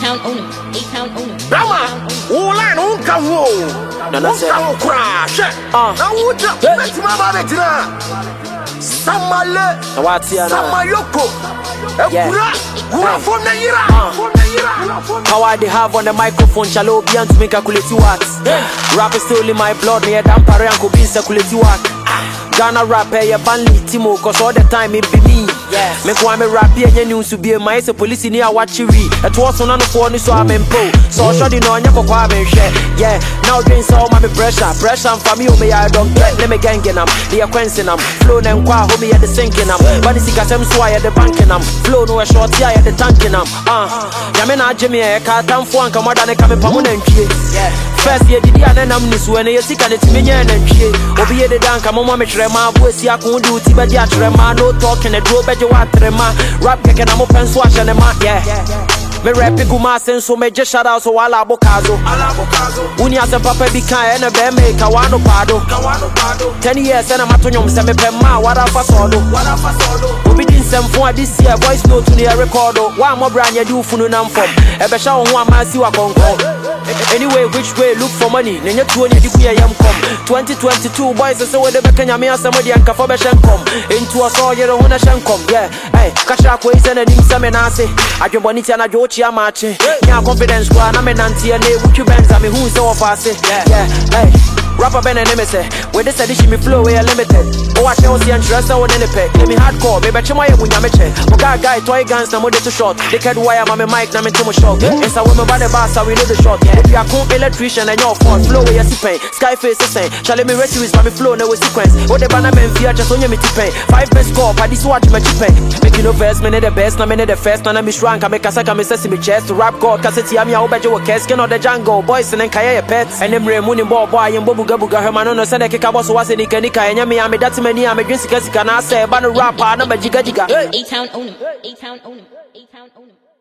A-Town owner. A-Town owner. Brahma, Ulan Unkawo. Unkawo crash. Now would you let my baby Samale, Samayoko. Power they have on the microphone, shall be to make calculate wax. Rap is still in my blood, near Dampare and could be circulate wax. Ghana rapper, ya banly Timo, cause all the time it be me. Make one me rap here, and news to be a mice, a police in here, watch you read. It was on the phone, so I'm in po. So shut in on your papa and share. Yeah, now drinks all my pressure. Pressure for me, me, I don't get, let me gang in them. The acquainting them, flow and qua, homie at the sinking them. But it's a swire at the banking them. Flow no a short eye at the tanking them. Yamina Jimmy, I can't come for one, come out and come upon and first year, did and I'm this when you're sick and it's minion and shit. Obi the dank, I'm on my trema, boys, I can't do Tibadia trema, no talking, a draw better what trema, rap kicking, I'm open swash and a mat, yeah. Me rap it kuma sense so me just shout out so ala bokazo. Unia se papa be kind and a bear make a wano pado. 10 years and I'm at home, send me pema, what up for solo. Obi didn't send for this year, voice note to the record. One more brand you do for no numb from. Ebe show one man see what conquer. Anyway, which way look for money? Nenya 20 degree yam come. 2022 boys so with the bekanya me somebody and kafa be shen come. Into us all you don't wanna shen come. Yeah, hey, catch up ways and a dim semenase. I can bonita na jo chia mache. Yeah, confidence go na me nanti and with you benza me who so fast. Yeah, hey. Rapper Ben and Nemese, with this edition me flow we are limited. Oh, I shall see and dress out in the peg. Let me hardcore, baby, chama ya bunyameche. Muga guy, toy guns, na mode too short. They can't wire my mic, na me too much short. It's a woman by the bass, so we know the shot. If you are cool electrician and your phone, flow we are sipping. Skyface is saying, shall let me rest you with my flow, no sequence. What the banner men fear, just on your tipping. 5 best score, but this watch my chipping. Make you no verse, me the best, na me the first, na me shrunk, I make a saka me sesame chest. Rap god, cassette, I'm your bejo, casket, or the jungle, boys and then kaya pets. And them remuning boy and bobuga hermano, no send a kick was was in the Kanika, and me, I'm a that's many, I'm a drinking, can I say, but a rapper, no, but jiga. A-Town owner. A-Town owner. A-Town owner.